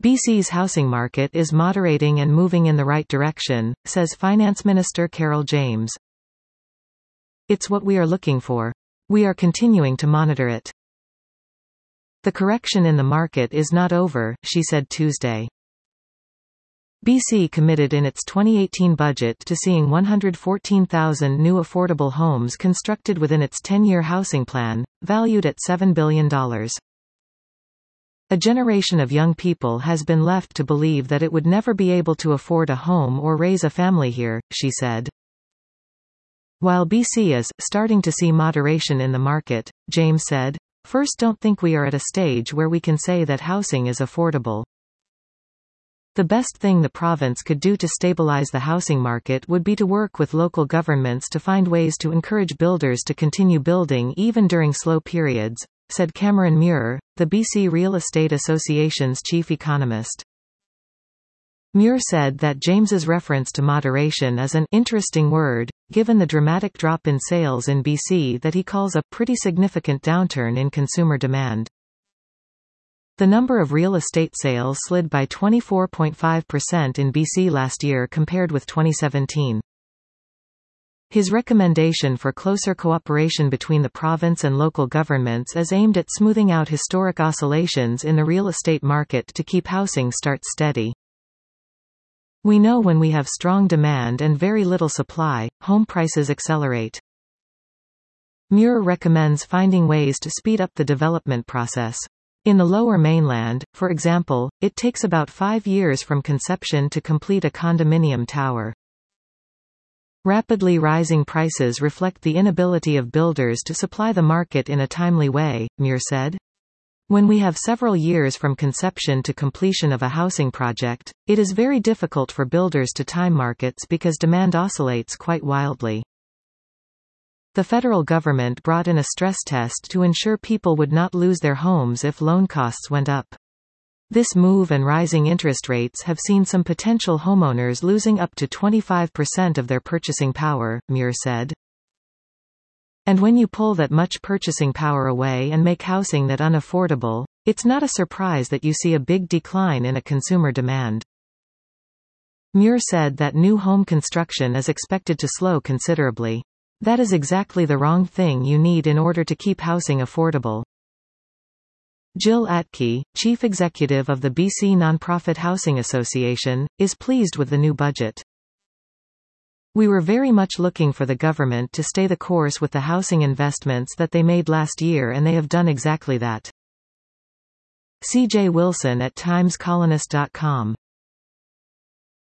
BC's housing market is moderating and moving in the right direction, says Finance Minister Carol James. It's what we are looking for. We are continuing to monitor it. The correction in the market is not over, she said Tuesday. BC committed in its 2018 budget to seeing 114,000 new affordable homes constructed within its 10-year housing plan, valued at $7 billion. A generation of young people has been left to believe that it would never be able to afford a home or raise a family here, she said. While BC is starting to see moderation in the market, James said, "First, don't think we are at a stage where we can say that housing is affordable. The best thing the province could do to stabilize the housing market would be to work with local governments to find ways to encourage builders to continue building even during slow periods," said Cameron Muir, the BC Real Estate Association's chief economist. Muir said that James's reference to moderation is an interesting word, given the dramatic drop in sales in BC that he calls a pretty significant downturn in consumer demand. The number of real estate sales slid by 24.5% in BC last year compared with 2017. His recommendation for closer cooperation between the province and local governments is aimed at smoothing out historic oscillations in the real estate market to keep housing starts steady. We know when we have strong demand and very little supply, home prices accelerate. Muir recommends finding ways to speed up the development process. In the Lower Mainland, for example, it takes about 5 years from conception to complete a condominium tower. Rapidly rising prices reflect the inability of builders to supply the market in a timely way, Muir said. When we have several years from conception to completion of a housing project, it is very difficult for builders to time markets because demand oscillates quite wildly. The federal government brought in a stress test to ensure people would not lose their homes if loan costs went up. This move and rising interest rates have seen some potential homeowners losing up to 25% of their purchasing power, Muir said. And when you pull that much purchasing power away and make housing that unaffordable, it's not a surprise that you see a big decline in a consumer demand. Muir said that new home construction is expected to slow considerably. That is exactly the wrong thing you need in order to keep housing affordable. Jill Atkey, chief executive of the BC Nonprofit Housing Association, is pleased with the new budget. We were very much looking for the government to stay the course with the housing investments that they made last year, and they have done exactly that. CJ Wilson at TimesColonist.com